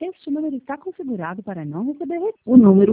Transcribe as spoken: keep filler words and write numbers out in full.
Este número está configurado para não receber. O número